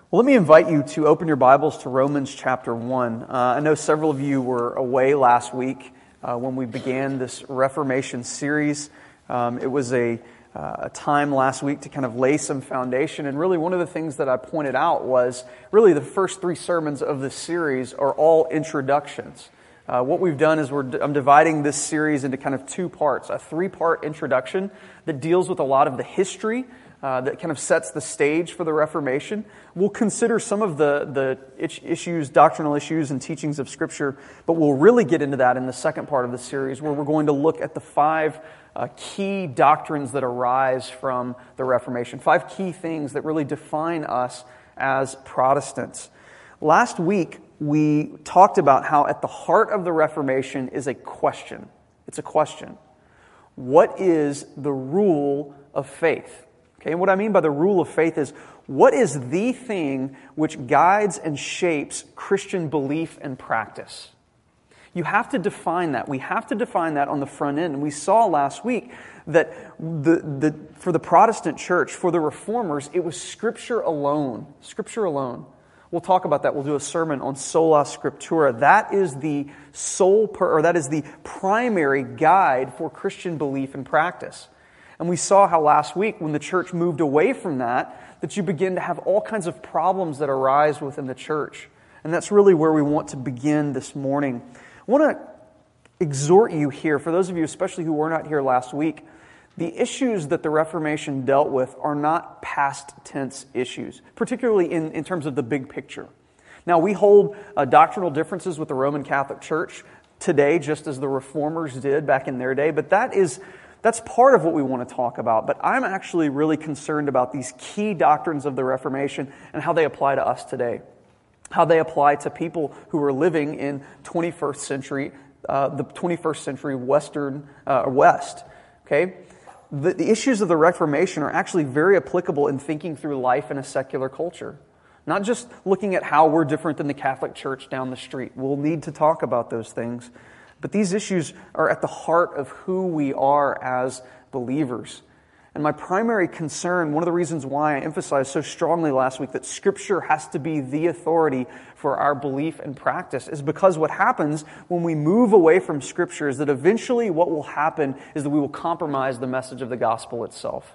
Well, let me invite you to open your Bibles to Romans chapter 1. I know several of you were away last week when we began this Reformation series. It was a time last week to kind of lay some foundation, and really one of the things that I pointed out was really the first three sermons of this series are all introductions. What we've done is I'm dividing this series into kind of two parts. A three-part introduction that deals with a lot of the history that kind of sets the stage for the Reformation. We'll consider some of the issues, doctrinal issues and teachings of Scripture, but we'll really get into that in the second part of the series, where we're going to look at the five key doctrines that arise from the Reformation. Five key things that really define us as Protestants. Last week, we talked about how at the heart of the Reformation is a question. It's a question. What is the rule of faith? Okay, and what I mean by the rule of faith is, what is the thing which guides and shapes Christian belief and practice? You have to define that. We have to define that on the front end. And we saw last week that for the Protestant church, for the Reformers, it was Scripture alone. Scripture alone. We'll talk about that. We'll do a sermon on sola scriptura. That is the that is the primary guide for Christian belief and practice. And we saw how last week, when the church moved away from that you begin to have all kinds of problems that arise within the church. And that's really where we want to begin this morning. I want to exhort you here, for those of you especially who were not here last week, the issues that the Reformation dealt with are not past tense issues, particularly in terms of the big picture. Now, we hold doctrinal differences with the Roman Catholic Church today, just as the Reformers did back in their day, but that's part of what we want to talk about. But I'm actually really concerned about these key doctrines of the Reformation and how they apply to us today. How they apply to people who are living in the 21st century West. Okay? The issues of the Reformation are actually very applicable in thinking through life in a secular culture. Not just looking at how we're different than the Catholic Church down the street. We'll need to talk about those things. But these issues are at the heart of who we are as believers. And my primary concern, one of the reasons why I emphasized so strongly last week that Scripture has to be the authority for our belief and practice, is because what happens when we move away from Scripture is that eventually what will happen is that we will compromise the message of the gospel itself.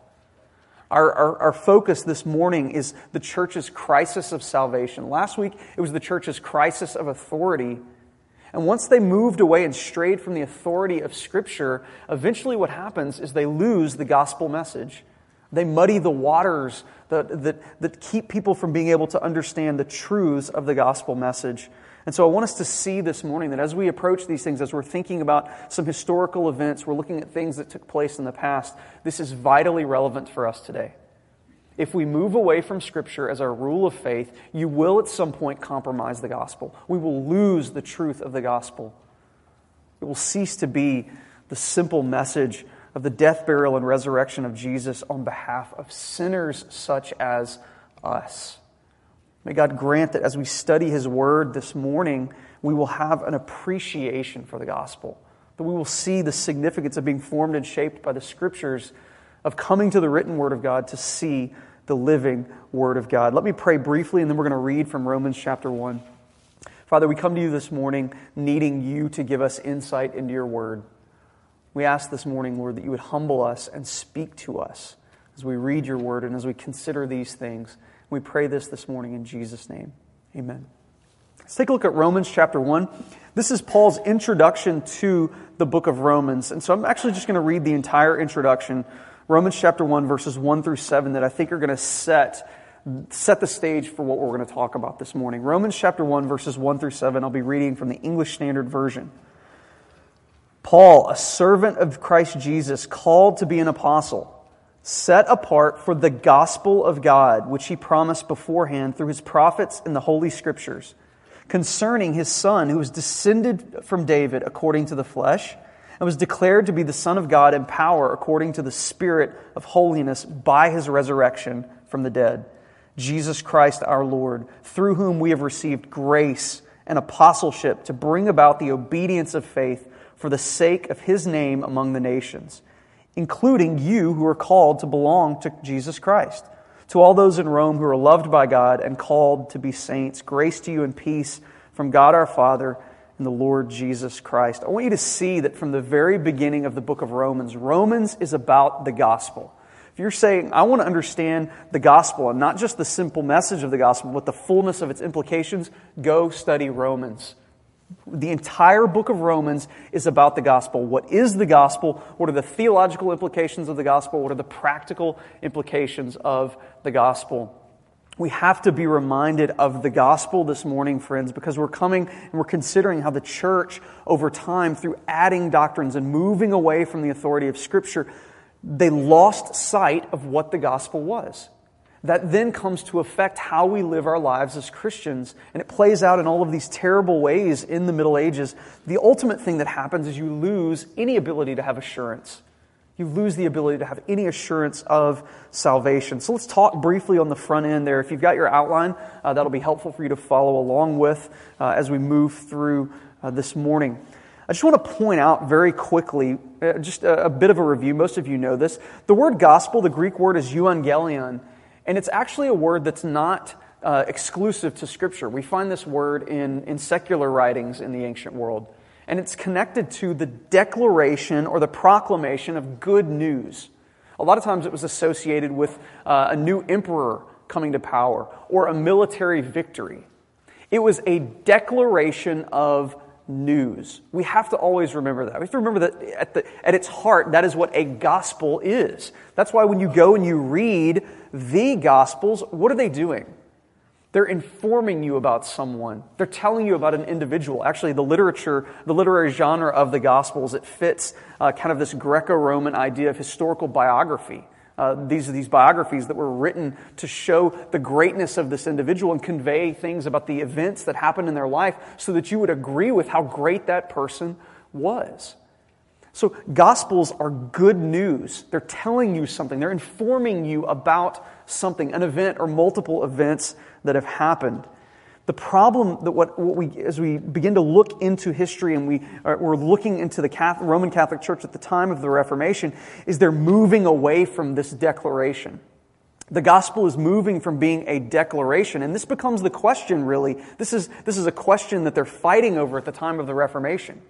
Our focus this morning is the church's crisis of salvation. Last week, it was the church's crisis of authority. And once they moved away and strayed from the authority of Scripture, eventually what happens is they lose the gospel message. They muddy the waters that keep people from being able to understand the truths of the gospel message. And so I want us to see this morning that as we approach these things, as we're thinking about some historical events, we're looking at things that took place in the past, this is vitally relevant for us today. If we move away from Scripture as our rule of faith, you will at some point compromise the gospel. We will lose the truth of the gospel. It will cease to be the simple message of the death, burial, and resurrection of Jesus on behalf of sinners such as us. May God grant that as we study His Word this morning, we will have an appreciation for the gospel. That we will see the significance of being formed and shaped by the Scriptures, of coming to the written Word of God to see the living Word of God. Let me pray briefly, and then we're going to read from Romans chapter 1. Father, we come to you this morning needing you to give us insight into your Word. We ask this morning, Lord, that you would humble us and speak to us as we read your Word and as we consider these things. We pray this morning in Jesus' name. Amen. Let's take a look at Romans chapter 1. This is Paul's introduction to the book of Romans. And so I'm actually just going to read the entire introduction, Romans chapter 1, verses 1 through 7, that I think are going to set the stage for what we're going to talk about this morning. Romans chapter 1, verses 1 through 7, I'll be reading from the English Standard Version. Paul, a servant of Christ Jesus, called to be an apostle, set apart for the gospel of God, which he promised beforehand through his prophets in the Holy Scriptures, concerning his Son, who was descended from David according to the flesh, and was declared to be the Son of God in power according to the Spirit of holiness by his resurrection from the dead, Jesus Christ our Lord, through whom we have received grace and apostleship to bring about the obedience of faith for the sake of his name among the nations, including you who are called to belong to Jesus Christ, To all those in Rome who are loved by God and called to be saints, grace to you and peace from God our Father and the Lord Jesus Christ. I want you to see that from the very beginning of the book of Romans, Romans is about the gospel. If you're saying, I want to understand the gospel, and not just the simple message of the gospel, but the fullness of its implications, go study Romans. The entire book of Romans is about the gospel. What is the gospel? What are the theological implications of the gospel? What are the practical implications of the gospel? We have to be reminded of the gospel this morning, friends, because we're coming and we're considering how the church, over time, through adding doctrines and moving away from the authority of Scripture, they lost sight of what the gospel was. That then comes to affect how we live our lives as Christians, and it plays out in all of these terrible ways in the Middle Ages. The ultimate thing that happens is you lose any ability to have assurance. You lose the ability to have any assurance of salvation. So let's talk briefly on the front end there. If you've got your outline, that'll be helpful for you to follow along with as we move through this morning. I just want to point out very quickly, just a bit of a review. Most of you know this. The word gospel, the Greek word is euangelion, and it's actually a word that's not exclusive to Scripture. We find this word in secular writings in the ancient world, and it's connected to the declaration or the proclamation of good news. A lot of times it was associated with a new emperor coming to power or a military victory. It was a declaration of news. We have to always remember that. We have to remember that at its heart, that is what a gospel is. That's why when you go and you read the Gospels, what are they doing? They're informing you about someone. They're telling you about an individual. Actually, the literary genre of the Gospels, it fits kind of this Greco-Roman idea of historical biography. These are these biographies that were written to show the greatness of this individual and convey things about the events that happened in their life so that you would agree with how great that person was. So Gospels are good news. They're telling you something. They're informing you about something, an event or multiple events that have happened. The problem that as we begin to look into history and we're looking into the Roman Catholic Church at the time of the Reformation is they're moving away from this declaration. The gospel is moving from being a declaration, and this becomes the question, really. This is a question that they're fighting over at the time of the Reformation.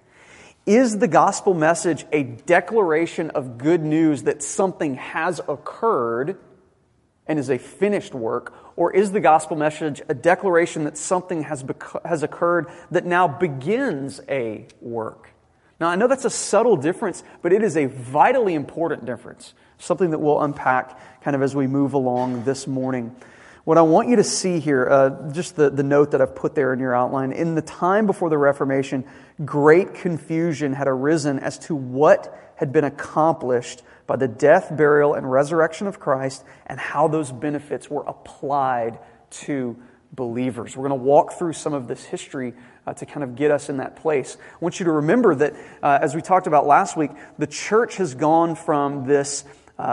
Is the gospel message a declaration of good news that something has occurred and is a finished work, or is the gospel message a declaration that something has occurred that now begins a work? Now, I know that's a subtle difference, but it is a vitally important difference, something that we'll unpack kind of as we move along this morning. What I want you to see here, just the note that I've put there in your outline, in the time before the Reformation, great confusion had arisen as to what had been accomplished by the death, burial, and resurrection of Christ, and how those benefits were applied to believers. We're going to walk through some of this history to kind of get us in that place. I want you to remember that, as we talked about last week, the church has gone from this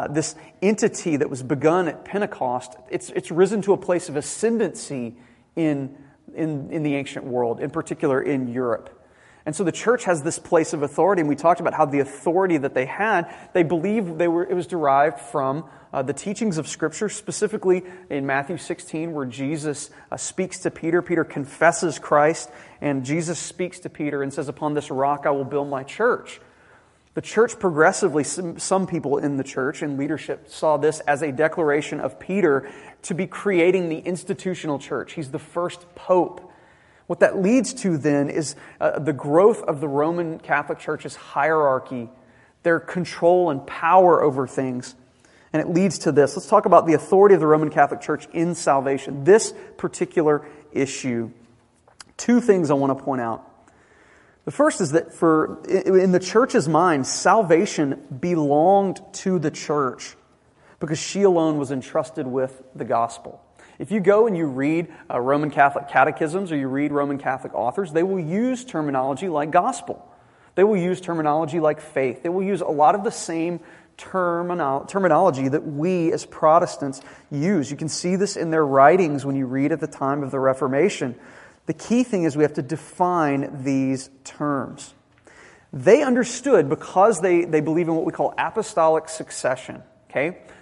entity that was begun at Pentecost. It's risen to a place of ascendancy in the ancient world, in particular in Europe. And so the church has this place of authority, and we talked about how the authority that they had, they believed it was derived from the teachings of Scripture, specifically in Matthew 16, where Jesus speaks to Peter. Peter confesses Christ, and Jesus speaks to Peter and says, "Upon this rock I will build my church." The church progressively, some people in the church and leadership saw this as a declaration of Peter to be creating the institutional church. He's the first pope. What that leads to then is the growth of the Roman Catholic Church's hierarchy, their control and power over things. And it leads to this. Let's talk about the authority of the Roman Catholic Church in salvation. This particular issue. Two things I want to point out. The first is that in the church's mind, salvation belonged to the church because she alone was entrusted with the gospel. If you go and you read Roman Catholic catechisms or you read Roman Catholic authors, they will use terminology like gospel. They will use terminology like faith. They will use a lot of the same terminology that we as Protestants use. You can see this in their writings when you read at the time of the Reformation. The key thing is we have to define these terms. They understood, because they believe in what we call apostolic succession. Okay?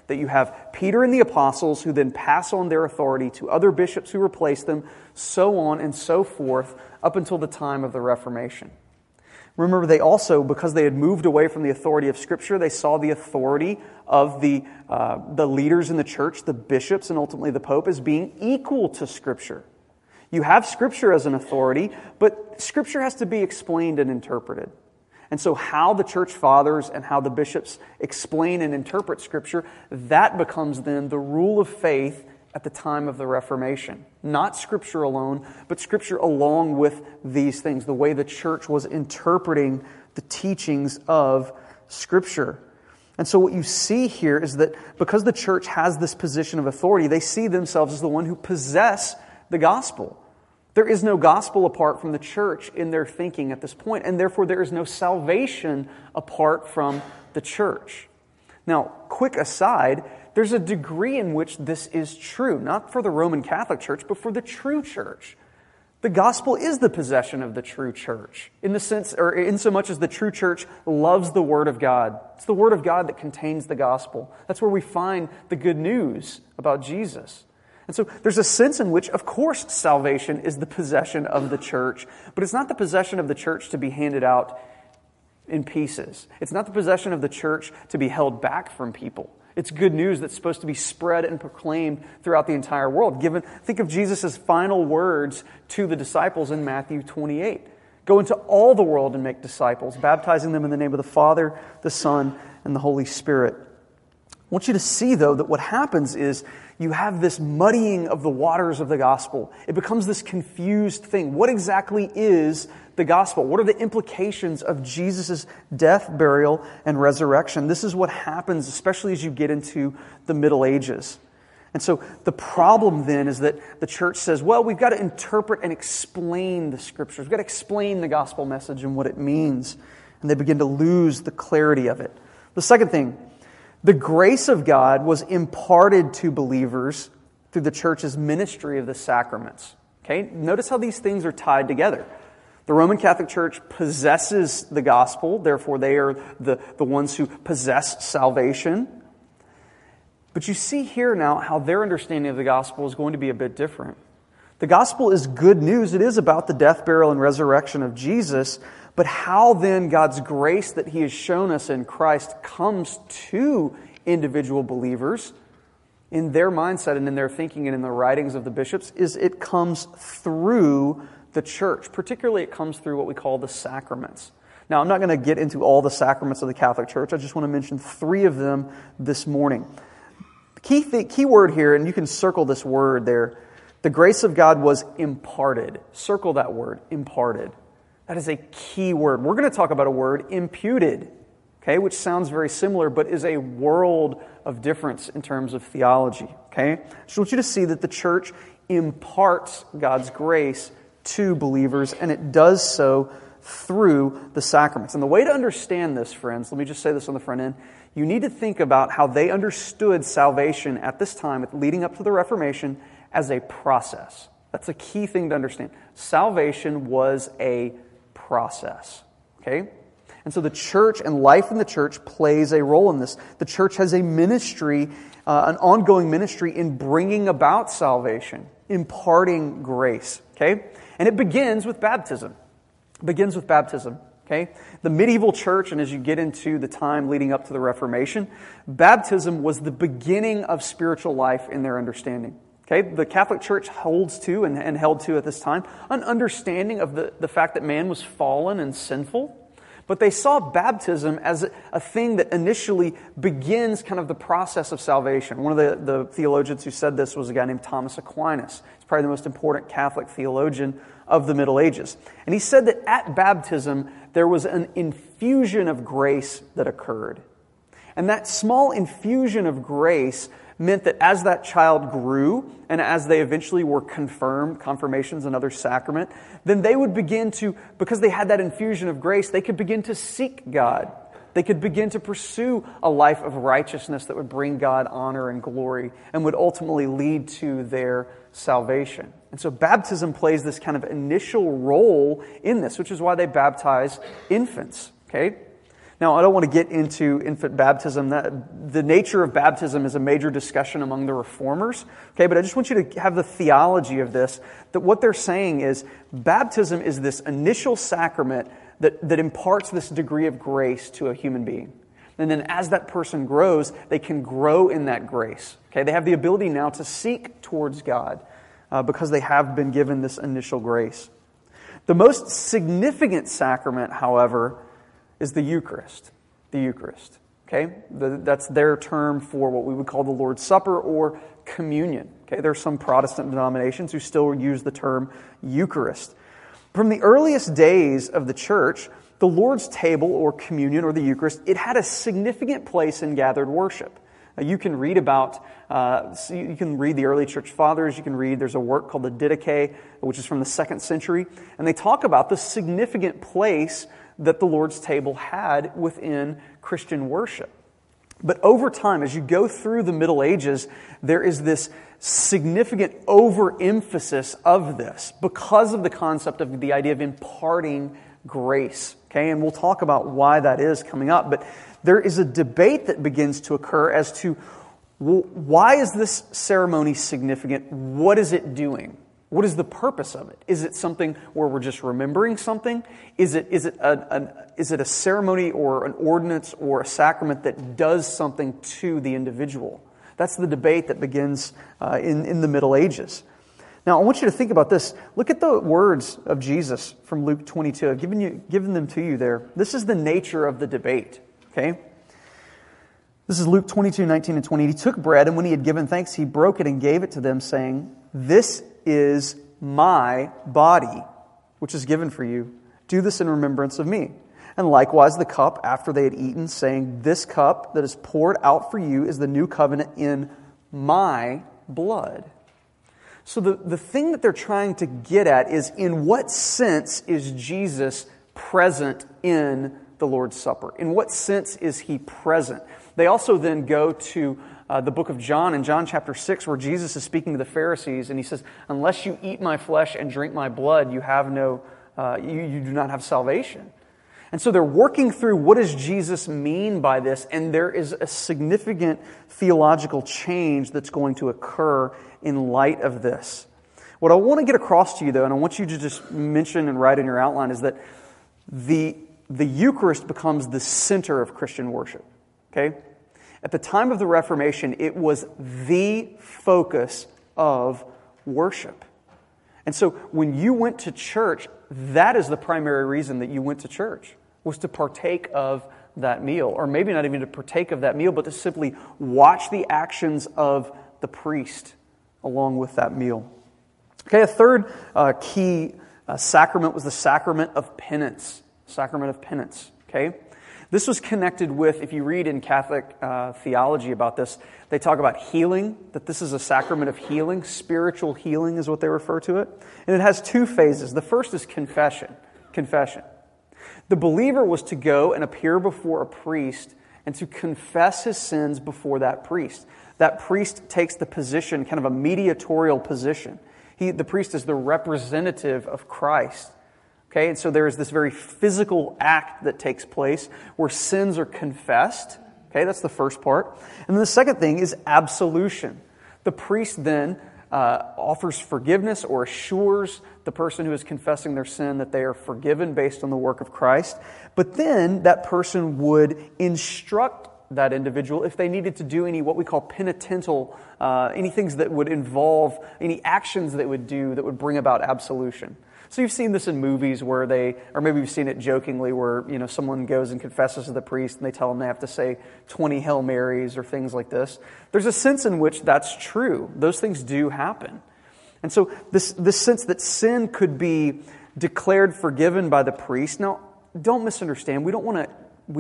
That you have Peter and the apostles who then pass on their authority to other bishops who replace them, so on and so forth, up until the time of the Reformation. Remember, they also, because they had moved away from the authority of Scripture, they saw the authority of the leaders in the church, the bishops, and ultimately the Pope, as being equal to Scripture. You have Scripture as an authority, but Scripture has to be explained and interpreted. And so how the church fathers and how the bishops explain and interpret Scripture, that becomes then the rule of faith at the time of the Reformation. Not Scripture alone, but Scripture along with these things, the way the church was interpreting the teachings of Scripture. And so what you see here is that because the church has this position of authority, they see themselves as the one who possess the gospel. There is no gospel apart from the church in their thinking at this point, and therefore there is no salvation apart from the church. Now, quick aside, there's a degree in which this is true, not for the Roman Catholic Church, but for the true church. The gospel is the possession of the true church, in the sense, or in so much as the true church loves the Word of God. It's the Word of God that contains the gospel. That's where we find the good news about Jesus. And so there's a sense in which, of course, salvation is the possession of the church, but it's not the possession of the church to be handed out in pieces. It's not the possession of the church to be held back from people. It's good news that's supposed to be spread and proclaimed throughout the entire world. Think of Jesus' final words to the disciples in Matthew 28. Go into all the world and make disciples, baptizing them in the name of the Father, the Son, and the Holy Spirit. I want you to see, though, that what happens is you have this muddying of the waters of the gospel. It becomes this confused thing. What exactly is the gospel? What are the implications of Jesus' death, burial, and resurrection? This is what happens, especially as you get into the Middle Ages. And so the problem then is that the church says, well, we've got to interpret and explain the Scriptures. We've got to explain the gospel message and what it means. And they begin to lose the clarity of it. The second thing, the grace of God was imparted to believers through the church's ministry of the sacraments. Okay? Notice how these things are tied together. The Roman Catholic Church possesses the gospel, therefore they are the ones who possess salvation. But you see here now how their understanding of the gospel is going to be a bit different. The gospel is good news. It is about the death, burial, and resurrection of Jesus. But how then God's grace that He has shown us in Christ comes to individual believers in their mindset and in their thinking and in the writings of the bishops is it comes through the church. Particularly it comes through what we call the sacraments. Now, I'm not going to get into all the sacraments of the Catholic Church. I just want to mention 3 of them this morning. The key word here, and you can circle this word there, the grace of God was imparted. Circle that word, imparted. That is a key word. We're going to talk about a word, imputed, okay, which sounds very similar, but is a world of difference in terms of theology, okay? I just want you to see that the church imparts God's grace to believers, and it does so through the sacraments. And the way to understand this, friends, let me just say this on the front end, you need to think about how they understood salvation at this time, leading up to the Reformation, as a process. That's a key thing to understand. Salvation was a process, okay? And so the church and life in the church plays a role in this. The church has a ministry, an ongoing ministry in bringing about salvation, imparting grace, okay? And it begins with baptism. It begins with baptism, okay? The medieval church, and as you get into the time leading up to the Reformation, baptism was the beginning of spiritual life in their understanding. Okay, the Catholic Church holds to and held to at this time an understanding of the fact that man was fallen and sinful, but they saw baptism as a thing that initially begins kind of the process of salvation. One of the theologians who said this was a guy named Thomas Aquinas. He's probably the most important Catholic theologian of the Middle Ages. And he said that at baptism there was an infusion of grace that occurred. And that small infusion of grace meant that as that child grew and as they eventually were confirmations, another sacrament, then they would begin to, because they had that infusion of grace, they could begin to seek God. They could begin to pursue a life of righteousness that would bring God honor and glory and would ultimately lead to their salvation. And so baptism plays this kind of initial role in this, which is why they baptize infants, okay? Now, I don't want to get into infant baptism. The nature of baptism is a major discussion among the reformers. Okay, but I just want you to have the theology of this, that what they're saying is baptism is this initial sacrament that imparts this degree of grace to a human being. And then as that person grows, they can grow in that grace. Okay, they have the ability now to seek towards God because they have been given this initial grace. The most significant sacrament, however, is the Eucharist. The Eucharist. Okay? That's their term for what we would call the Lord's Supper or communion. Okay? There are some Protestant denominations who still use the term Eucharist. From the earliest days of the church, the Lord's table or communion or the Eucharist, it had a significant place in gathered worship. You can read about, you can read the early church fathers, you can read, there's a work called the Didache, which is from the 2nd century, and they talk about the significant place that the Lord's table had within Christian worship. But over time, as you go through the Middle Ages, there is this significant overemphasis of this because of the concept of the idea of imparting grace. Okay, and we'll talk about why that is coming up. But there is a debate that begins to occur as to why is this ceremony significant? What is it doing? What is the purpose of it? Is it something where we're just remembering something? Is it a ceremony or an ordinance or a sacrament that does something to the individual? That's the debate that begins in the Middle Ages. Now, I want you to think about this. Look at the words of Jesus from Luke 22. I've given them to you there. This is the nature of the debate. Okay? This is Luke 22, 19 and 20. He took bread, and when he had given thanks, he broke it and gave it to them, saying, "This is my body, which is given for you. Do this in remembrance of me." And likewise the cup after they had eaten, saying, "This cup that is poured out for you is the new covenant in my blood." So the thing that they're trying to get at is, in what sense is Jesus present in the Lord's Supper? In what sense is he present? They also then go to the book of John, in John chapter 6, where Jesus is speaking to the Pharisees, and he says, "Unless you eat my flesh and drink my blood, you have no, you do not have salvation." And so they're working through, what does Jesus mean by this? And there is a significant theological change that's going to occur in light of this. What I want to get across to you, though, and I want you to just mention and write in your outline, is that the Eucharist becomes the center of Christian worship. Okay? At the time of the Reformation, it was the focus of worship. And so when you went to church, that is the primary reason that you went to church, was to partake of that meal. Or maybe not even to partake of that meal, but to simply watch the actions of the priest along with that meal. Okay, a third key sacrament was the sacrament of penance. Sacrament of penance, okay? This was connected with, if you read in Catholic theology about this, they talk about healing, that this is a sacrament of healing. Spiritual healing is what they refer to it. And it has two phases. The first is confession. Confession. The believer was to go and appear before a priest and to confess his sins before that priest. That priest takes the position, kind of a mediatorial position. The priest is the representative of Christ. Okay, and so there is this very physical act that takes place where sins are confessed. Okay, that's the first part. And then the second thing is absolution. The priest then offers forgiveness or assures the person who is confessing their sin that they are forgiven based on the work of Christ. But then that person would instruct that individual if they needed to do any what we call penitential, any things that would involve, any actions that would do that would bring about absolution. So you've seen this in movies where or maybe you've seen it jokingly where, someone goes and confesses to the priest and they tell them they have to say 20 Hail Marys or things like this. There's a sense in which that's true. Those things do happen. And so this sense that sin could be declared forgiven by the priest. Now, don't misunderstand. We don't want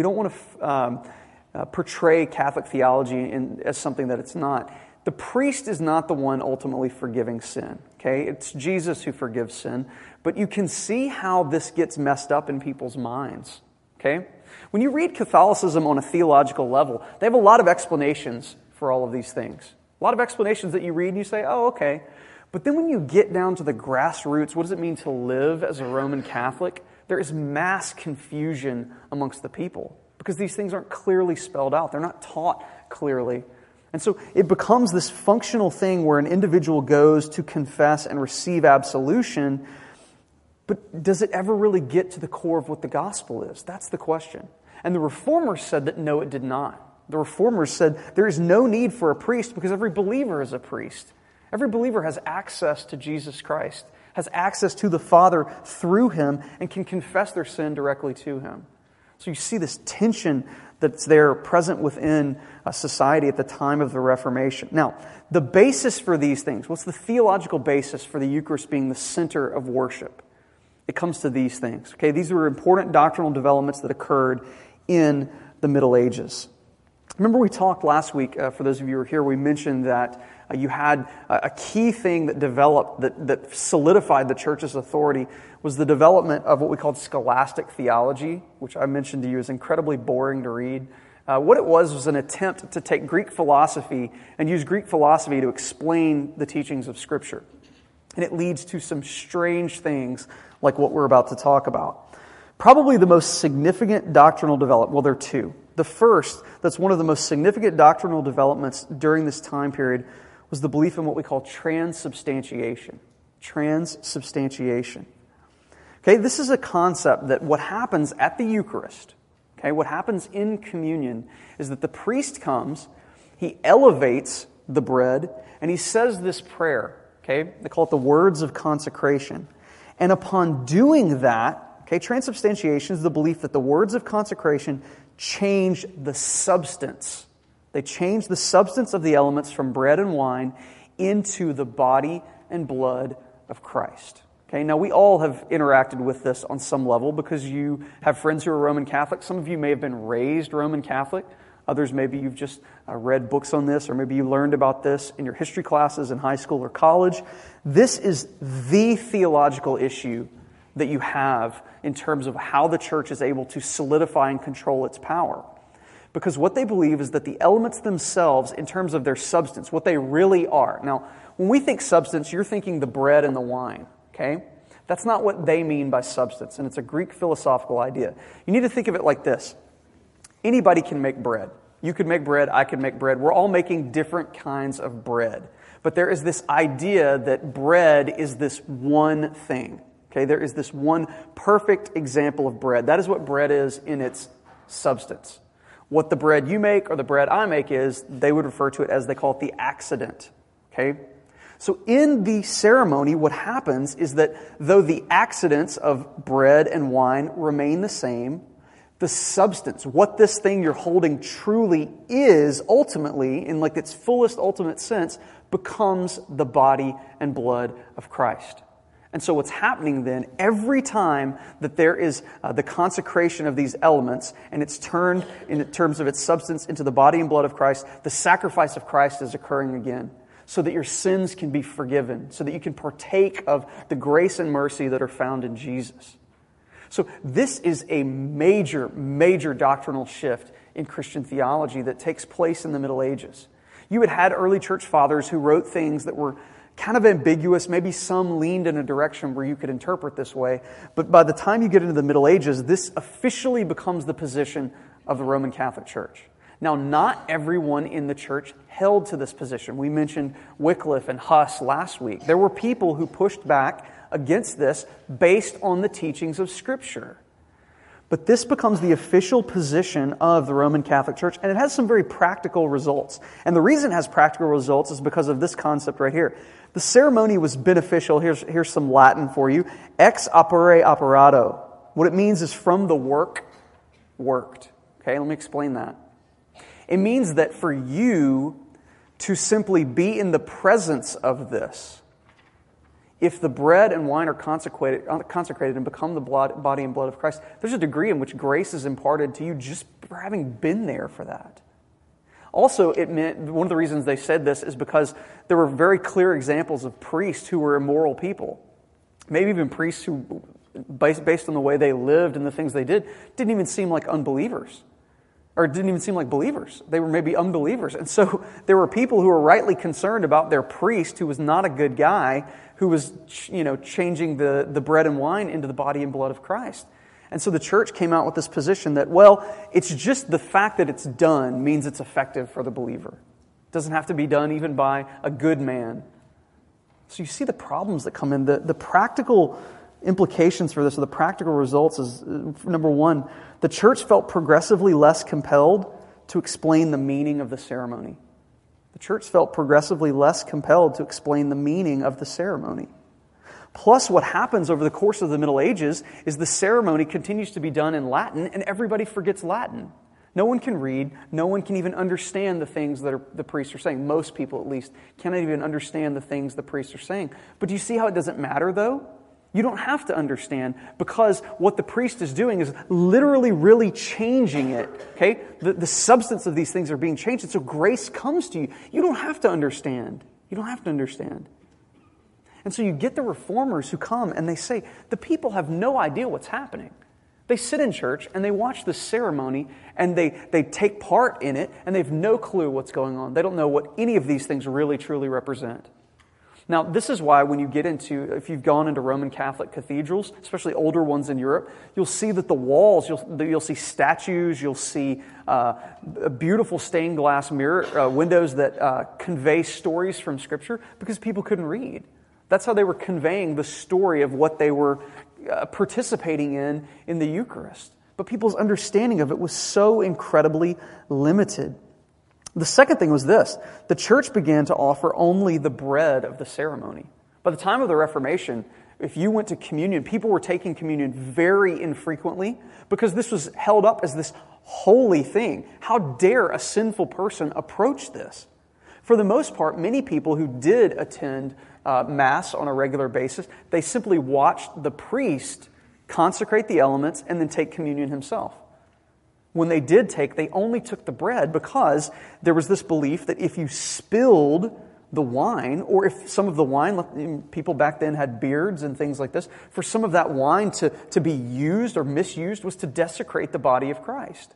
to portray Catholic theology as something that it's not. The priest is not the one ultimately forgiving sin. Okay, it's Jesus who forgives sin. But you can see how this gets messed up in people's minds. Okay? When you read Catholicism on a theological level, they have a lot of explanations for all of these things. A lot of explanations that you read and you say, oh, okay. But then when you get down to the grassroots, what does it mean to live as a Roman Catholic? There is mass confusion amongst the people. because these things aren't clearly spelled out. They're not taught clearly. And so it becomes this functional thing where an individual goes to confess and receive absolution, but does it ever really get to the core of what the gospel is? That's the question. And the Reformers said that no, it did not. The Reformers said there is no need for a priest because every believer is a priest. Every believer has access to Jesus Christ, has access to the Father through Him, and can confess their sin directly to Him. So you see this tension that's there present within a society at the time of the Reformation. Now, the basis for these things, what's the theological basis for the Eucharist being the center of worship? It comes to these things. Okay, these were important doctrinal developments that occurred in the Middle Ages. Remember we talked last week, for those of you who were here, we mentioned that you had a key thing that developed, that solidified the church's authority, was the development of what we called scholastic theology, which I mentioned to you is incredibly boring to read. What it was an attempt to take Greek philosophy and use Greek philosophy to explain the teachings of Scripture. And it leads to some strange things like what we're about to talk about. Probably the most significant doctrinal development, well, there are two. The first, that's one of the most significant doctrinal developments during this time period, was the belief in what we call transubstantiation. Transubstantiation. Okay, this is a concept that what happens at the Eucharist, okay, what happens in communion, is that the priest comes, he elevates the bread, and he says this prayer. Okay, they call it the words of consecration. And upon doing that, okay, transubstantiation is the belief that the words of consecration change the substance. They change the substance of the elements from bread and wine into the body and blood of Christ. Okay, now we all have interacted with this on some level because you have friends who are Roman Catholic. Some of you may have been raised Roman Catholic. Others, maybe you've just read books on this, or maybe you learned about this in your history classes in high school or college. This is the theological issue that you have in terms of how the church is able to solidify and control its power. Because what they believe is that the elements themselves, in terms of their substance, what they really are. Now, when we think substance, you're thinking the bread and the wine, okay? That's not what they mean by substance, and it's a Greek philosophical idea. You need to think of it like this. Anybody can make bread. You could make bread, I could make bread. We're all making different kinds of bread. But there is this idea that bread is this one thing. Okay, there is this one perfect example of bread. That is what bread is in its substance. What the bread you make or the bread I make is, they would refer to it as, they call it the accident. Okay? So in the ceremony, what happens is that though the accidents of bread and wine remain the same, the substance, what this thing you're holding truly is, ultimately, in like its fullest ultimate sense, becomes the body and blood of Christ. And so what's happening then, every time that there is the consecration of these elements, and it's turned in terms of its substance into the body and blood of Christ, the sacrifice of Christ is occurring again, so that your sins can be forgiven, so that you can partake of the grace and mercy that are found in Jesus. So this is a major, major doctrinal shift in Christian theology that takes place in the Middle Ages. You had early church fathers who wrote things that were kind of ambiguous. Maybe some leaned in a direction where you could interpret this way. But by the time you get into the Middle Ages, this officially becomes the position of the Roman Catholic Church. Now, not everyone in the church held to this position. We mentioned Wycliffe and Huss last week. There were people who pushed back against this based on the teachings of Scripture. But this becomes the official position of the Roman Catholic Church, and it has some very practical results. And the reason it has practical results is because of this concept right here. The ceremony was beneficial. Here's some Latin for you. Ex opere operato. What it means is from the work, worked. Okay, let me explain that. It means that for you to simply be in the presence of this, if the bread and wine are consecrated and become the body and blood of Christ, there's a degree in which grace is imparted to you just for having been there for that. Also, it meant, one of the reasons they said this is because there were very clear examples of priests who were immoral people. Maybe even priests who, based on the way they lived and the things they did, didn't even seem like unbelievers. Or didn't even seem like believers. They were maybe unbelievers. And so there were people who were rightly concerned about their priest, who was not a good guy, who was, changing the bread and wine into the body and blood of Christ. And so the church came out with this position that, well, it's just the fact that it's done means it's effective for the believer. It doesn't have to be done even by a good man. So you see the problems that come in. The practical implications for this, or the practical results is, number one, the church felt progressively less compelled to explain the meaning of the ceremony. The church felt progressively less compelled to explain the meaning of the ceremony. Plus, what happens over the course of the Middle Ages is the ceremony continues to be done in Latin, and everybody forgets Latin. No one can read. No one can even understand the things that the priests are saying. Most people, at least, cannot even understand the things the priests are saying. But do you see how it doesn't matter, though? You don't have to understand, because what the priest is doing is literally really changing it. Okay? The substance of these things are being changed, and so grace comes to you. You don't have to understand. You don't have to understand. And so you get the reformers who come and they say, the people have no idea what's happening. They sit in church and they watch the ceremony and they take part in it, and they have no clue what's going on. They don't know what any of these things really truly represent. Now, this is why when you get into, if you've gone into Roman Catholic cathedrals, especially older ones in Europe, you'll see that the walls, you'll see statues, you'll see beautiful stained glass mirror windows that convey stories from Scripture, because people couldn't read. That's how they were conveying the story of what they were participating in the Eucharist. But people's understanding of it was so incredibly limited. The second thing was this: the church began to offer only the bread of the ceremony. By the time of the Reformation, if you went to communion, people were taking communion very infrequently, because this was held up as this holy thing. How dare a sinful person approach this? For the most part, many people who did attend Mass on a regular basis, they simply watched the priest consecrate the elements and then take communion himself. When they did take, they only took the bread because there was this belief that if you spilled the wine, or if some of the wine, people back then had beards and things like this, for some of that wine to be used or misused was to desecrate the body of Christ.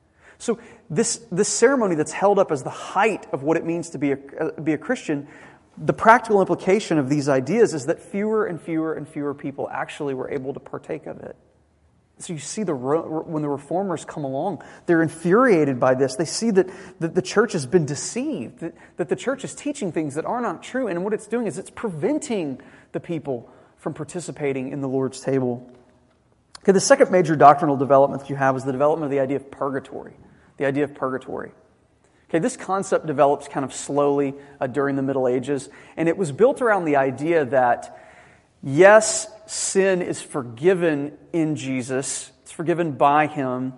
So this ceremony that's held up as the height of what it means to be a Christian, the practical implication of these ideas is that fewer and fewer and fewer people actually were able to partake of it. So you see when the reformers come along, they're infuriated by this. They see that the church has been deceived, that the church is teaching things that are not true, and what it's doing is it's preventing the people from participating in the Lord's table. Okay, the second major doctrinal development that you have is the development of the idea of purgatory. The idea of purgatory. Okay, this concept develops kind of slowly during the Middle Ages, and it was built around the idea that, yes, sin is forgiven in Jesus, it's forgiven by Him,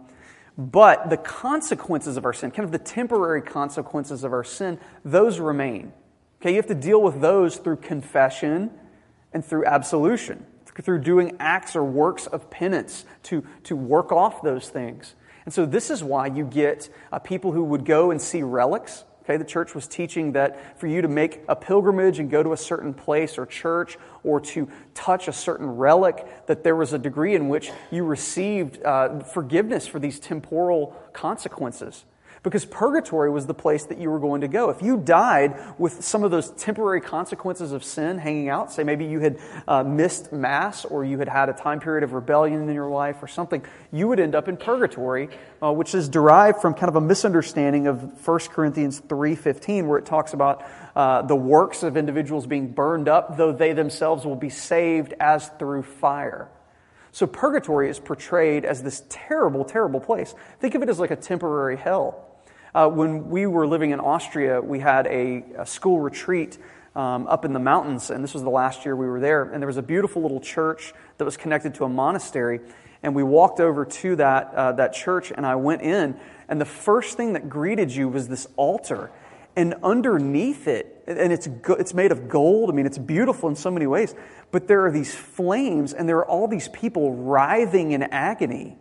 but the consequences of our sin, kind of the temporary consequences of our sin, those remain. Okay, you have to deal with those through confession and through absolution, through doing acts or works of penance to work off those things. And so this is why you get people who would go and see relics. Okay, the church was teaching that for you to make a pilgrimage and go to a certain place or church, or to touch a certain relic, that there was a degree in which you received forgiveness for these temporal consequences. Because purgatory was the place that you were going to go. If you died with some of those temporary consequences of sin hanging out, say maybe you had missed Mass, or you had had a time period of rebellion in your life or something, you would end up in purgatory, which is derived from kind of a misunderstanding of 1 Corinthians 3:15, where it talks about the works of individuals being burned up, though they themselves will be saved as through fire. So purgatory is portrayed as this terrible, terrible place. Think of it as like a temporary hell. When we were living in Austria, we had a school retreat up in the mountains, and this was the last year we were there, and there was a beautiful little church that was connected to a monastery, and we walked over to that church, and I went in, and the first thing that greeted you was this altar, and underneath it, and it's made of gold, I mean, it's beautiful in so many ways, but there are these flames, and there are all these people writhing in agony.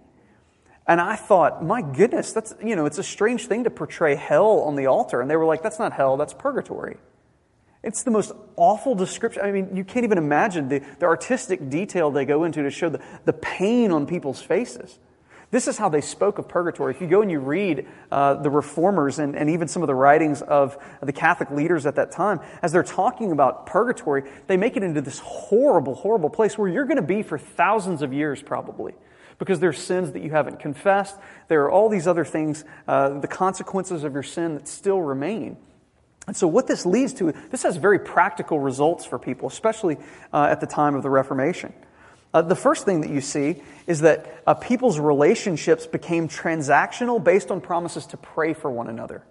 And I thought, my goodness, that's, it's a strange thing to portray hell on the altar. And they were like, that's not hell, that's purgatory. It's the most awful description. I mean, you can't even imagine the artistic detail they go into to show the pain on people's faces. This is how they spoke of purgatory. If you go and you read the reformers and even some of the writings of the Catholic leaders at that time, as they're talking about purgatory, they make it into this horrible, horrible place where you're going to be for thousands of years probably. because there's sins that you haven't confessed. There are all these other things, the consequences of your sin that still remain. And so what this leads to, this has very practical results for people, especially at the time of the Reformation. The first thing that you see is that people's relationships became transactional based on promises to pray for one another.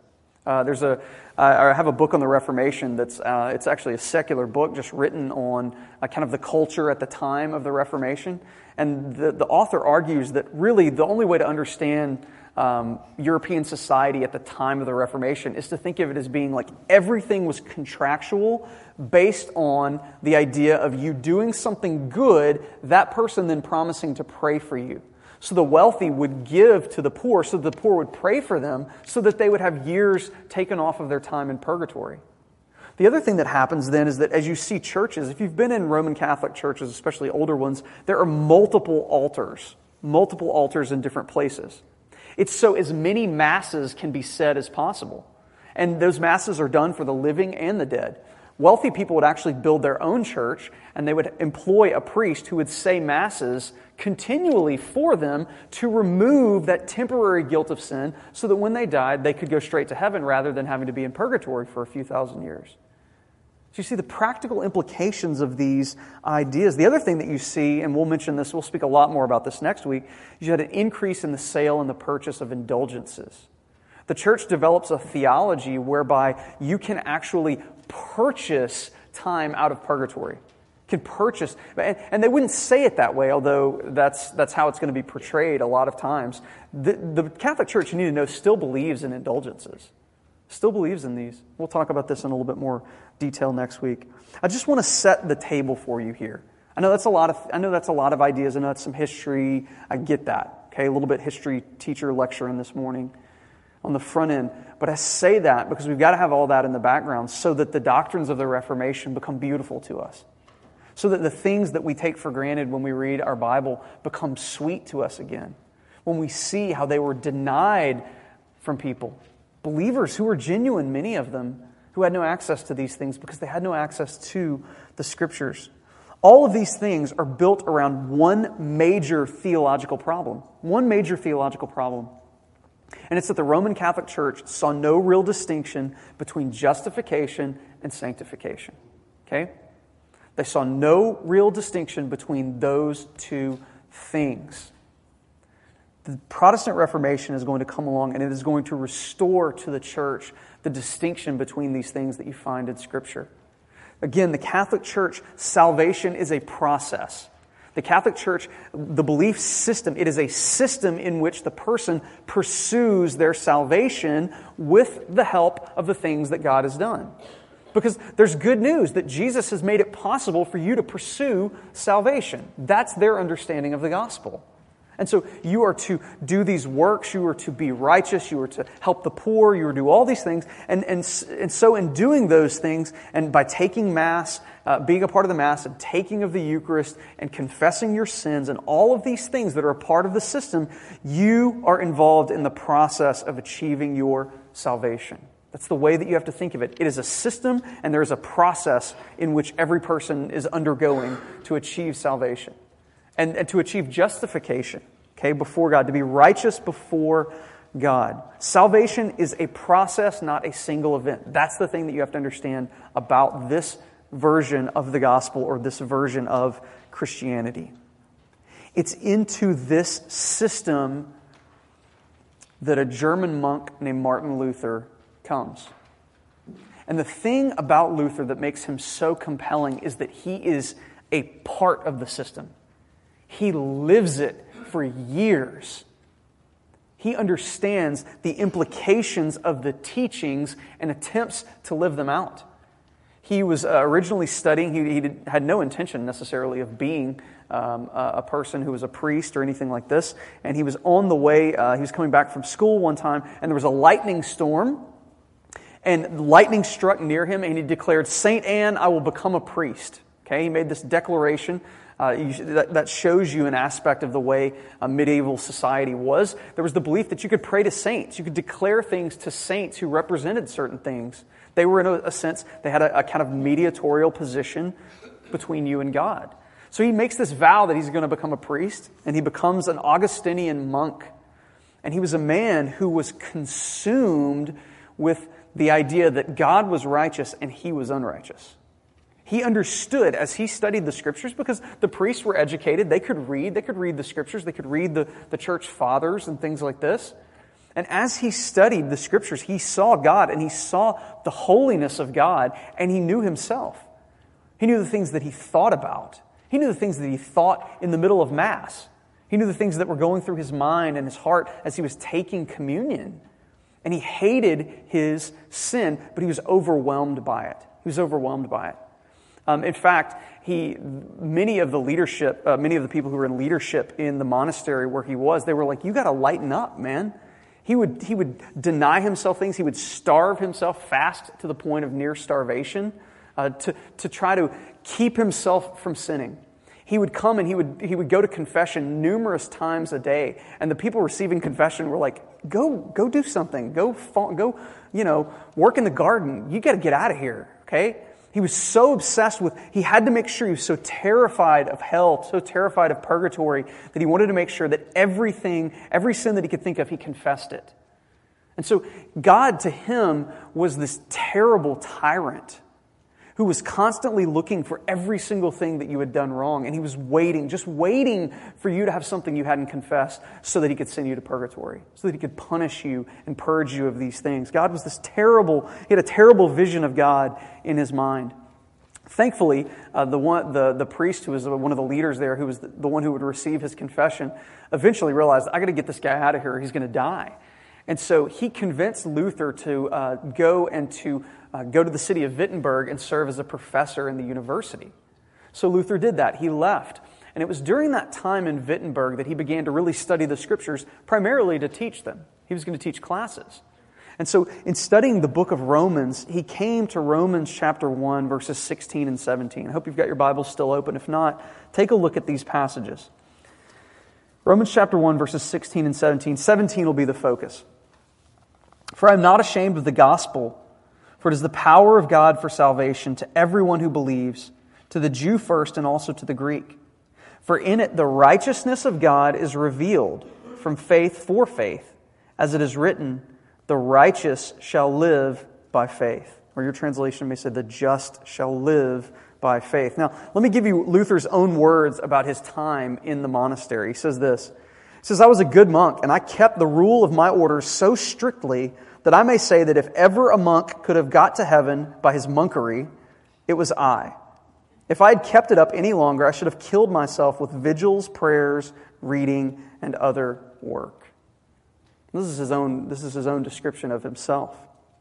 I have a book on the Reformation that's it's actually a secular book just written on kind of the culture at the time of the Reformation. And the author argues that really the only way to understand European society at the time of the Reformation is to think of it as being like everything was contractual based on the idea of you doing something good, that person then promising to pray for you. So the wealthy would give to the poor, so the poor would pray for them, so that they would have years taken off of their time in purgatory. The other thing that happens then is that as you see churches, if you've been in Roman Catholic churches, especially older ones, there are multiple altars in different places. It's so as many masses can be said as possible. And those masses are done for the living and the dead. Wealthy people would actually build their own church, and they would employ a priest who would say masses continually for them to remove that temporary guilt of sin so that when they died, they could go straight to heaven rather than having to be in purgatory for a few thousand years. So you see the practical implications of these ideas. The other thing that you see, and we'll mention this, we'll speak a lot more about this next week, is you had an increase in the sale and the purchase of indulgences. The church develops a theology whereby you can actually purchase time out of purgatory. Can purchase, and they wouldn't say it that way, although that's how it's going to be portrayed a lot of times. The Catholic Church, you need to know, still believes in indulgences. Still believes in these. We'll talk about this in a little bit more detail next week. I just want to set the table for you here. I know that's a lot of ideas. I know it's some history. I get that. Okay, a little bit history teacher lecturing this morning on the front end. But I say that because we've got to have all that in the background so that the doctrines of the Reformation become beautiful to us. So that the things that we take for granted when we read our Bible become sweet to us again. When we see how they were denied from people. Believers who were genuine, many of them, who had no access to these things because they had no access to the Scriptures. All of these things are built around one major theological problem. One major theological problem. And it's that the Roman Catholic Church saw no real distinction between justification and sanctification. Okay? They saw no real distinction between those two things. The Protestant Reformation is going to come along and it is going to restore to the church the distinction between these things that you find in Scripture. Again, the Catholic Church, salvation is a process. The Catholic Church, the belief system, it is a system in which the person pursues their salvation with the help of the things that God has done. Because there's good news that Jesus has made it possible for you to pursue salvation. That's their understanding of the gospel. And so you are to do these works, you are to be righteous, you are to help the poor, you are to do all these things. And so in doing those things, and by taking Mass, being a part of the Mass, and taking of the Eucharist, and confessing your sins, and all of these things that are a part of the system, you are involved in the process of achieving your salvation. That's the way that you have to think of it. It is a system, and there is a process in which every person is undergoing to achieve salvation. And to achieve justification, okay, before God, to be righteous before God. Salvation is a process, not a single event. That's the thing that you have to understand about this version of the gospel or this version of Christianity. It's into this system that a German monk named Martin Luther comes. And the thing about Luther that makes him so compelling is that he is a part of the system. He lives it for years. He understands the implications of the teachings and attempts to live them out. He was originally studying, he had no intention necessarily of being a person who was a priest or anything like this. And he was on the way, he was coming back from school one time, and there was a lightning storm. And lightning struck near him, and he declared, "Saint Anne, I will become a priest." Okay, he made this declaration. That shows you an aspect of the way medieval society was. There was the belief that you could pray to saints. You could declare things to saints who represented certain things. They were, in a sense, they had a kind of mediatorial position between you and God. So he makes this vow that he's going to become a priest, and he becomes an Augustinian monk. And he was a man who was consumed with the idea that God was righteous and he was unrighteous. He understood as he studied the Scriptures, because the priests were educated, they could read the Scriptures, they could read the church fathers and things like this. And as he studied the Scriptures, he saw God and he saw the holiness of God, and he knew himself. He knew the things that he thought about. He knew the things that he thought in the middle of Mass. He knew the things that were going through his mind and his heart as he was taking communion. And he hated his sin, but he was overwhelmed by it. He was overwhelmed by it. In fact, many of the people who were in leadership in the monastery where he was, they were like, "You got to lighten up, man." He would deny himself things. He would starve himself, fast to the point of near starvation, to try to keep himself from sinning. He would come and he would go to confession numerous times a day, and the people receiving confession were like, "Go do something. Go, work in the garden. You got to get out of here." Okay. He was so obsessed with, he had to make sure, he was so terrified of hell, so terrified of purgatory, that he wanted to make sure that every sin that he could think of, he confessed it. And so God to him was this terrible tyrant who was constantly looking for every single thing that you had done wrong. And he was just waiting for you to have something you hadn't confessed so that he could send you to purgatory, so that he could punish you and purge you of these things. God was he had a terrible vision of God in his mind. Thankfully, the priest who was one of the leaders there, who was the one who would receive his confession, eventually realized, "I got to get this guy out of here. He's going to die." And so he convinced Luther to go to the city of Wittenberg and serve as a professor in the university. So Luther did that. He left. And it was during that time in Wittenberg that he began to really study the Scriptures, primarily to teach them. He was going to teach classes. And so in studying the book of Romans, he came to Romans chapter 1, verses 16 and 17. I hope you've got your Bibles still open. If not, take a look at these passages. Romans chapter 1, verses 16 and 17. 17 will be the focus. "For I am not ashamed of the gospel, for it is the power of God for salvation to everyone who believes, to the Jew first and also to the Greek. For in it the righteousness of God is revealed from faith for faith, as it is written, the righteous shall live by faith." Or your translation may say, the just shall live by faith. Now, let me give you Luther's own words about his time in the monastery. He says this. He says, "I was a good monk, and I kept the rule of my order so strictly that I may say that if ever a monk could have got to heaven by his monkery, it was I. If I had kept it up any longer, I should have killed myself with vigils, prayers, reading, and other work." This is his own description of himself.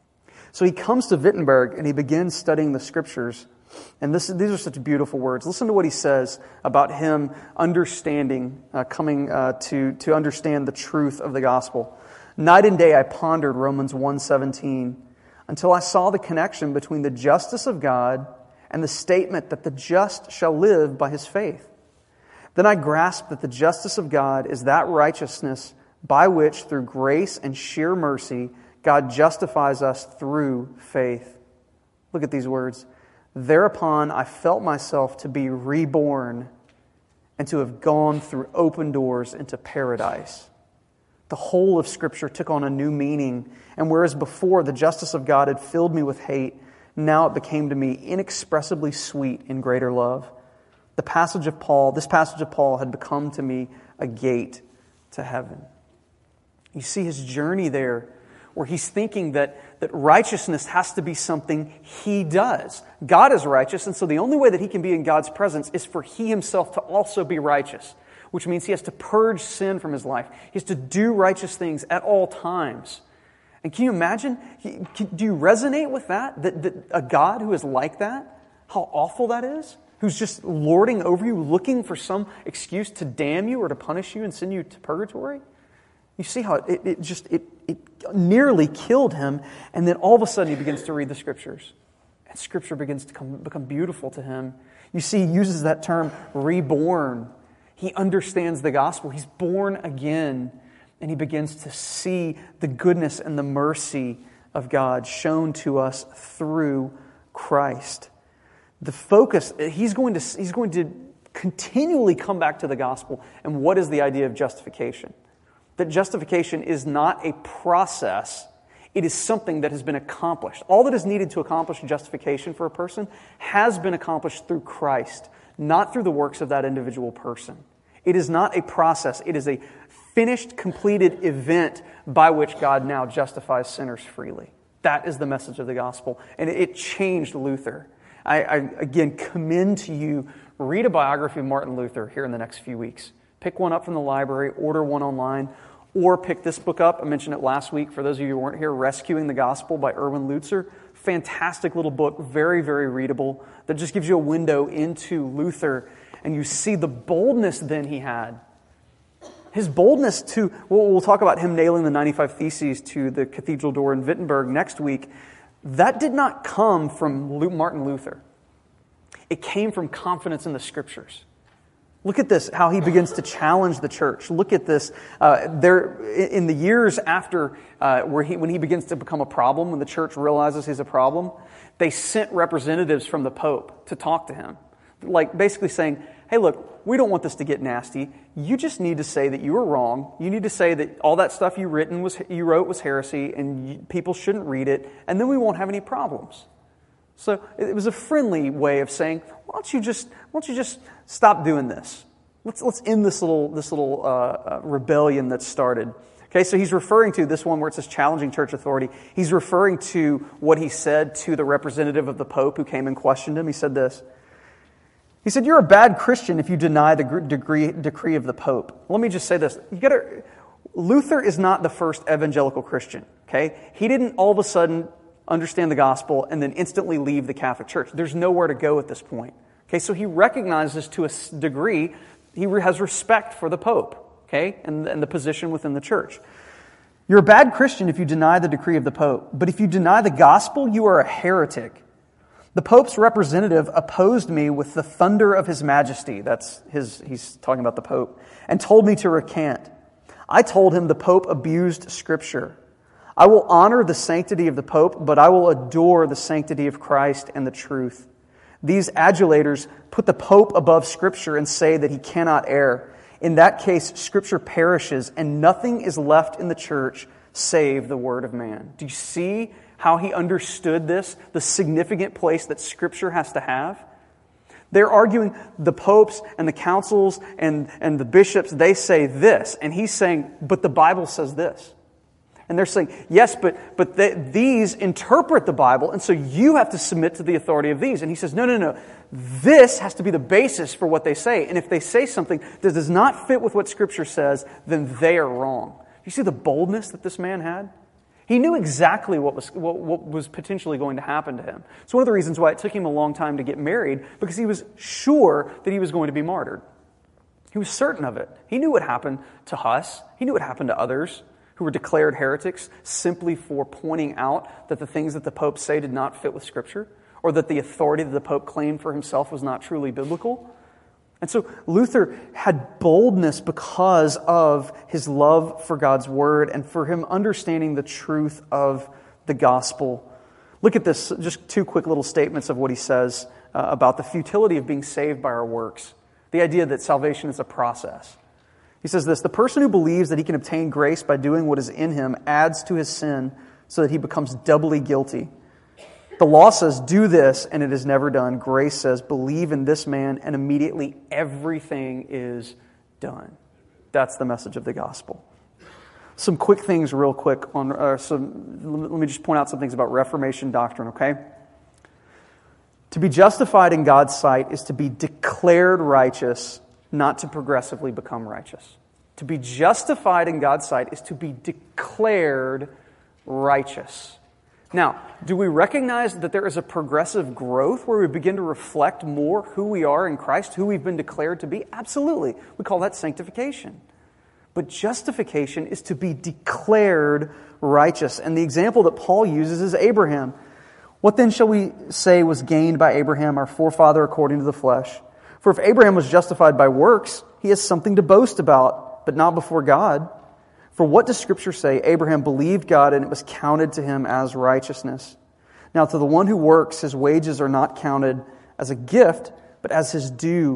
So he comes to Wittenberg and he begins studying the Scriptures. And these are such beautiful words. Listen to what he says about him understanding, coming to understand the truth of the gospel. "Night and day I pondered Romans 1:17 until I saw the connection between the justice of God and the statement that the just shall live by his faith. Then I grasped that the justice of God is that righteousness by which, through grace and sheer mercy, God justifies us through faith." Look at these words. "Thereupon I felt myself to be reborn and to have gone through open doors into paradise." The whole of Scripture took on a new meaning, and whereas before the justice of God had filled me with hate, now it became to me inexpressibly sweet in greater love. This passage of Paul had become to me a gate to heaven. You see his journey there, where he's thinking that righteousness has to be something he does. God is righteous, and so the only way that he can be in God's presence is for he himself to also be righteous, which means he has to purge sin from his life. He has to do righteous things at all times. And can you imagine? Do you resonate with that? That a God who is like that? How awful that is? Who's just lording over you, looking for some excuse to damn you or to punish you and send you to purgatory? You see how it nearly killed him, and then all of a sudden he begins to read the Scriptures. And Scripture begins to become beautiful to him. You see, he uses that term, reborn. He understands the gospel. He's born again, and he begins to see the goodness and the mercy of God shown to us through Christ. The focus, he's going to continually come back to the gospel. And what is the idea of justification? That justification is not a process. It is something that has been accomplished. All that is needed to accomplish justification for a person has been accomplished through Christ, not through the works of that individual person. It is not a process. It is a finished, completed event by which God now justifies sinners freely. That is the message of the gospel. And it changed Luther. I again commend to you, read a biography of Martin Luther here in the next few weeks. Pick one up from the library, order one online, or pick this book up. I mentioned it last week. For those of you who weren't here, Rescuing the Gospel by Erwin Lutzer. Fantastic little book, very, very readable, that just gives you a window into Luther. And you see the boldness then he had. His boldness to, we'll talk about him nailing the 95 Theses to the cathedral door in Wittenberg next week. That did not come from Martin Luther. It came from confidence in the Scriptures. Look at this, how he begins to challenge the church. Look at this. There, in the years after, when he begins to become a problem, when the church realizes he's a problem, they sent representatives from the Pope to talk to him. Like basically saying, hey, look, we don't want this to get nasty. You just need to say that you were wrong. You need to say that all that stuff you wrote was heresy and people shouldn't read it, and then we won't have any problems. So it was a friendly way of saying, why don't you just stop doing this? Let's end this little rebellion that's started. Okay, so he's referring to this one where it says challenging church authority. He's referring to what he said to the representative of the Pope who came and questioned him. He said this. He said, "You're a bad Christian if you deny the decree of the Pope." Let me just say this. Luther is not the first evangelical Christian. Okay, he didn't all of a sudden understand the gospel and then instantly leave the Catholic Church. There's nowhere to go at this point. Okay, so he recognizes to a degree, he has respect for the Pope, okay, and the position within the church. You're a bad Christian if you deny the decree of the Pope, but if you deny the gospel, you are a heretic. The Pope's representative opposed me with the thunder of his majesty, he's talking about the Pope, and told me to recant. I told him the Pope abused Scripture. I will honor the sanctity of the Pope, but I will adore the sanctity of Christ and the truth. These adulators put the Pope above Scripture and say that he cannot err. In that case, Scripture perishes and nothing is left in the church save the word of man. Do you see how he understood this, the significant place that Scripture has to have? They're arguing the popes and the councils and the bishops, they say this. And he's saying, but the Bible says this. And they're saying, yes, but these interpret the Bible, and so you have to submit to the authority of these. And he says, no. This has to be the basis for what they say. And if they say something that does not fit with what Scripture says, then they are wrong. You see the boldness that this man had? He knew exactly what was potentially going to happen to him. It's one of the reasons why it took him a long time to get married, because he was sure that he was going to be martyred. He was certain of it. He knew what happened to Huss. He knew what happened to others who were declared heretics simply for pointing out that the things that the Pope say did not fit with Scripture, or that the authority that the Pope claimed for himself was not truly biblical. And so Luther had boldness because of his love for God's Word and for him understanding the truth of the gospel. Look at this, just two quick little statements of what he says about the futility of being saved by our works. The idea that salvation is a process. He says this, the person who believes that he can obtain grace by doing what is in him adds to his sin so that he becomes doubly guilty. The law says, do this, and it is never done. Grace says, believe in this man, and immediately everything is done. That's the message of the gospel. Some quick things real quick. Let me just point out some things about Reformation doctrine, okay? To be justified in God's sight is to be declared righteous, not to progressively become righteous. To be justified in God's sight is to be declared righteous. Now, do we recognize that there is a progressive growth where we begin to reflect more who we are in Christ, who we've been declared to be? Absolutely. We call that sanctification. But justification is to be declared righteous. And the example that Paul uses is Abraham. What then shall we say was gained by Abraham, our forefather according to the flesh? For if Abraham was justified by works, he has something to boast about, but not before God. For what does Scripture say? Abraham believed God, and it was counted to him as righteousness. Now to the one who works, his wages are not counted as a gift, but as his due.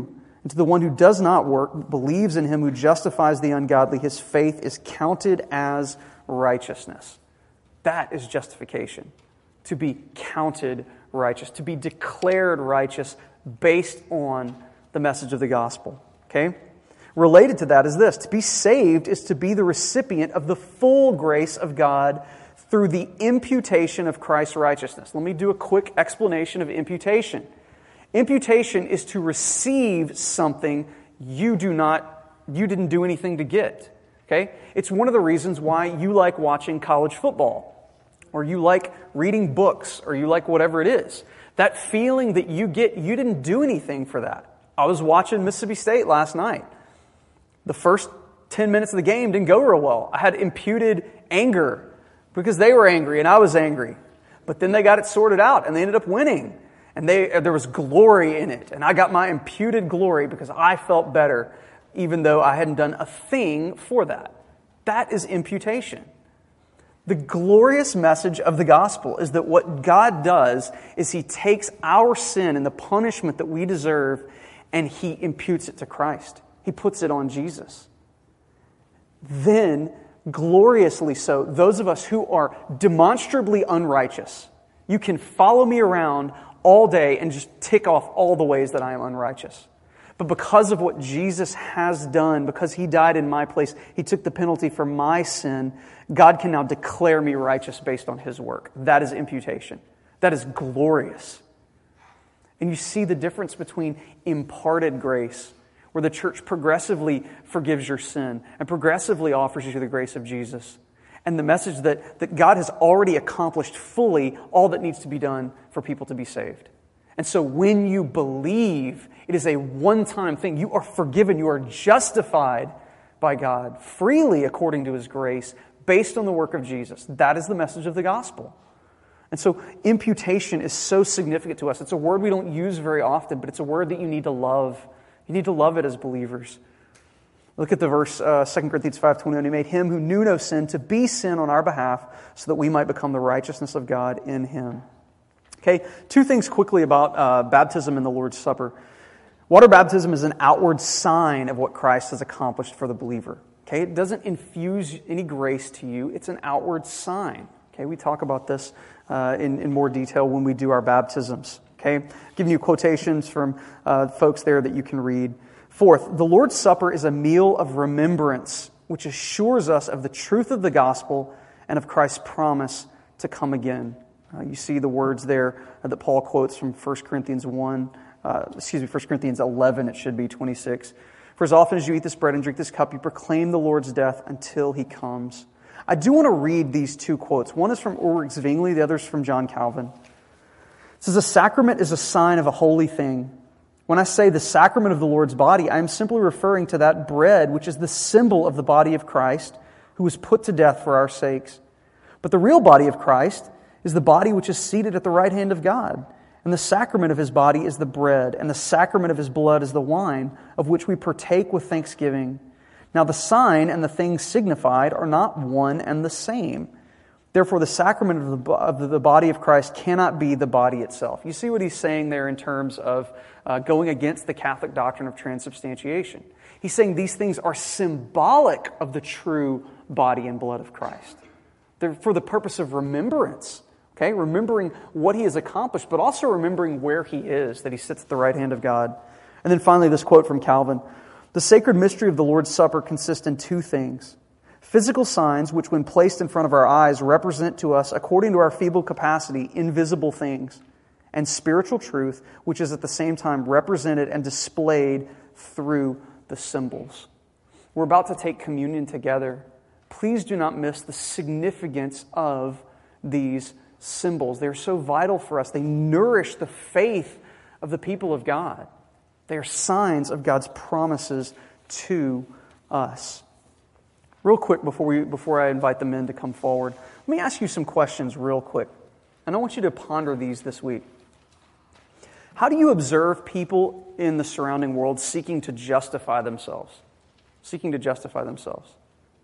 And to the one who does not work, believes in him who justifies the ungodly, his faith is counted as righteousness. That is justification. To be counted righteous, to be declared righteous based on the message of the gospel. Okay? Related to that is this: to be saved is to be the recipient of the full grace of God through the imputation of Christ's righteousness. Let me do a quick explanation of imputation. Imputation is to receive something you didn't do anything to get. Okay? It's one of the reasons why you like watching college football, or you like reading books, or you like whatever it is. That feeling that you get, you didn't do anything for that. I was watching Mississippi State last night. The first 10 minutes of the game didn't go real well. I had imputed anger because they were angry and I was angry. But then they got it sorted out and they ended up winning. And there was glory in it. And I got my imputed glory because I felt better, even though I hadn't done a thing for that. That is imputation. The glorious message of the gospel is that what God does is He takes our sin and the punishment that we deserve and He imputes it to Christ. He puts it on Jesus. Then, gloriously so, those of us who are demonstrably unrighteous, you can follow me around all day and just tick off all the ways that I am unrighteous. But because of what Jesus has done, because He died in my place, He took the penalty for my sin, God can now declare me righteous based on His work. That is imputation. That is glorious. And you see the difference between imparted grace, where the church progressively forgives your sin and progressively offers you the grace of Jesus, and the message that God has already accomplished fully all that needs to be done for people to be saved. And so when you believe, it is a one-time thing. You are forgiven. You are justified by God freely according to His grace based on the work of Jesus. That is the message of the gospel. And so imputation is so significant to us. It's a word we don't use very often, but it's a word that you need to love. You need to love it as believers. Look at the verse, 2 Corinthians 5:21. He made Him who knew no sin to be sin on our behalf so that we might become the righteousness of God in Him. Okay, two things quickly about baptism and the Lord's Supper. Water baptism is an outward sign of what Christ has accomplished for the believer. Okay, it doesn't infuse any grace to you. It's an outward sign. Okay, we talk about this in more detail when we do our baptisms. Okay, giving you quotations from folks there that you can read. Fourth, the Lord's Supper is a meal of remembrance, which assures us of the truth of the gospel and of Christ's promise to come again. You see the words there that Paul quotes from 1 Corinthians 11, it should be 26. For as often as you eat this bread and drink this cup, you proclaim the Lord's death until He comes. I do want to read these two quotes. One is from Ulrich Zwingli, the other is from John Calvin. It says, "A sacrament is a sign of a holy thing. When I say the sacrament of the Lord's body, I am simply referring to that bread which is the symbol of the body of Christ, who was put to death for our sakes. But the real body of Christ is the body which is seated at the right hand of God. And the sacrament of His body is the bread, and the sacrament of His blood is the wine, of which we partake with thanksgiving. Now the sign and the thing signified are not one and the same. Therefore, the sacrament of the body of Christ cannot be the body itself." You see what he's saying there in terms of going against the Catholic doctrine of transubstantiation. He's saying these things are symbolic of the true body and blood of Christ. They're for the purpose of remembrance. Okay, remembering what He has accomplished, but also remembering where He is, that He sits at the right hand of God. And then finally, this quote from Calvin. "The sacred mystery of the Lord's Supper consists in two things. Physical signs, which when placed in front of our eyes represent to us, according to our feeble capacity, invisible things. And spiritual truth, which is at the same time represented and displayed through the symbols." We're about to take communion together. Please do not miss the significance of these symbols. They're so vital for us. They nourish the faith of the people of God. They are signs of God's promises to us. Real quick before I invite the men to come forward, let me ask you some questions real quick. And I want you to ponder these this week. How do you observe people in the surrounding world seeking to justify themselves? Seeking to justify themselves.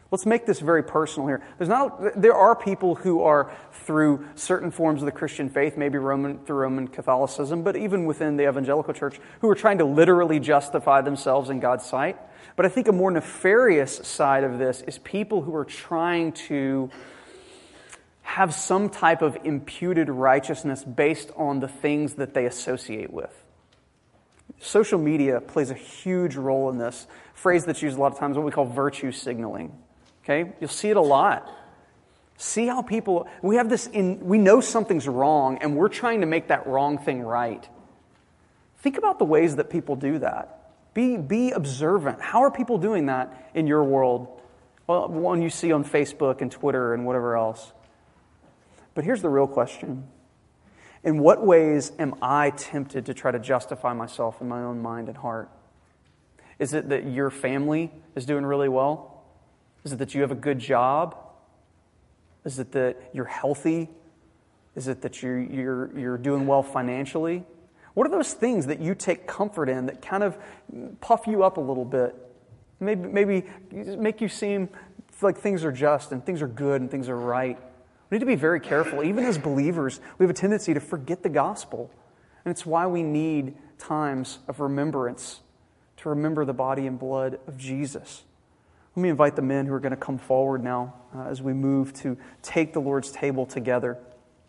Let's make this very personal here. There are people who are, through certain forms of the Christian faith, maybe through Roman Catholicism, but even within the evangelical church, who are trying to literally justify themselves in God's sight. But I think a more nefarious side of this is people who are trying to have some type of imputed righteousness based on the things that they associate with. Social media plays a huge role in this. A phrase that's used a lot of times, what we call virtue signaling. Okay? You'll see it a lot. See how people, we know something's wrong and we're trying to make that wrong thing right. Think about the ways that people do that. Be observant. How are people doing that in your world? Well, one you see on Facebook and Twitter and whatever else. But here's the real question. In what ways am I tempted to try to justify myself in my own mind and heart? Is it that your family is doing really well? Is it that you have a good job? Is it that you're healthy? Is it that you're doing well financially? What are those things that you take comfort in that kind of puff you up a little bit? Maybe make you seem like things are just and things are good and things are right. We need to be very careful. Even as believers, we have a tendency to forget the gospel. And it's why we need times of remembrance to remember the body and blood of Jesus. Let me invite the men who are going to come forward now as we move to take the Lord's table together.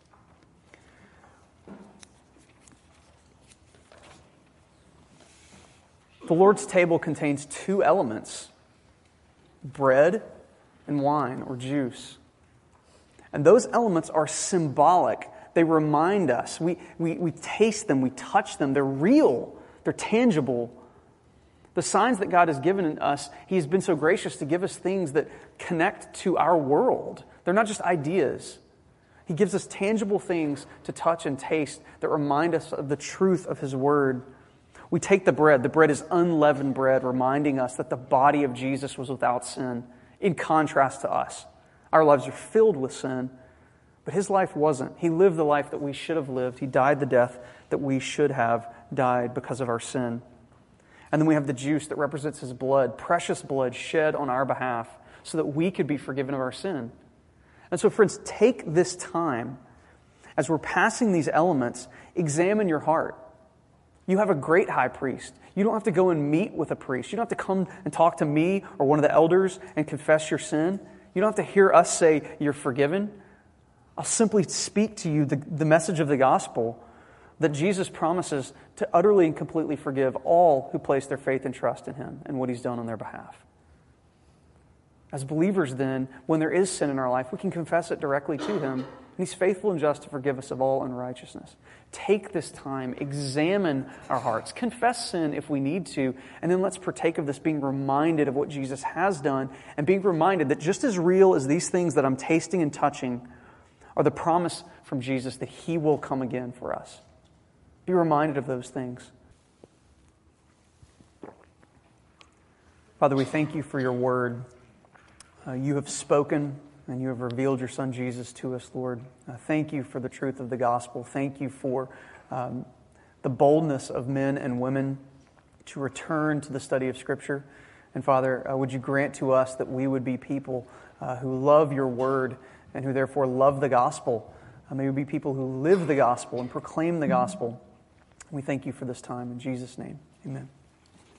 The Lord's table contains two elements, bread and wine or juice. And those elements are symbolic. They remind us. We taste them, we touch them. They're real, they're tangible. The signs that God has given us, He has been so gracious to give us things that connect to our world. They're not just ideas. He gives us tangible things to touch and taste that remind us of the truth of His Word. We take the bread. The bread is unleavened bread, reminding us that the body of Jesus was without sin, in contrast to us. Our lives are filled with sin, but His life wasn't. He lived the life that we should have lived. He died the death that we should have died because of our sin. And then we have the juice that represents His blood, precious blood shed on our behalf so that we could be forgiven of our sin. And so, friends, take this time as we're passing these elements, examine your heart. You have a great high priest. You don't have to go and meet with a priest. You don't have to come and talk to me or one of the elders and confess your sin. You don't have to hear us say you're forgiven. I'll simply speak to you the message of the gospel that Jesus promises to utterly and completely forgive all who place their faith and trust in Him and what He's done on their behalf. As believers then, when there is sin in our life, we can confess it directly to Him, and He's faithful and just to forgive us of all unrighteousness. Take this time, examine our hearts, confess sin if we need to, and then let's partake of this being reminded of what Jesus has done and being reminded that just as real as these things that I'm tasting and touching are the promise from Jesus that He will come again for us. Be reminded of those things. Father, we thank You for Your word. You have spoken and You have revealed Your Son Jesus to us, Lord. Thank You for the truth of the gospel. Thank You for the boldness of men and women to return to the study of Scripture. And Father, would You grant to us that we would be people who love Your word and who therefore love the gospel. May we be people who live the gospel and proclaim the gospel. We thank You for this time. In Jesus' name, amen.